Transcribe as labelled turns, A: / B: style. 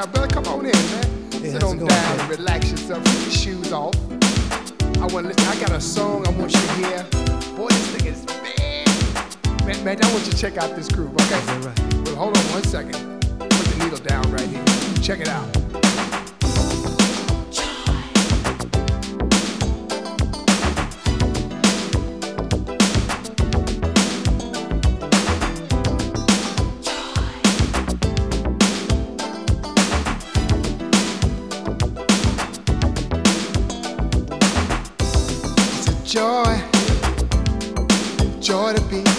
A: now, brother. Come on in, man.
B: Hey,
A: Sit
B: how's
A: on
B: it going,
A: down
B: man?
A: and relax yourself. Take your shoes off. I want to listen. I got a song I want you to hear. Boy, this thing is man, I want you to check out this groove, okay?
B: Is that right?
A: Well, hold on 1 second. Put the needle down right here. Check it out. Joy, joy to be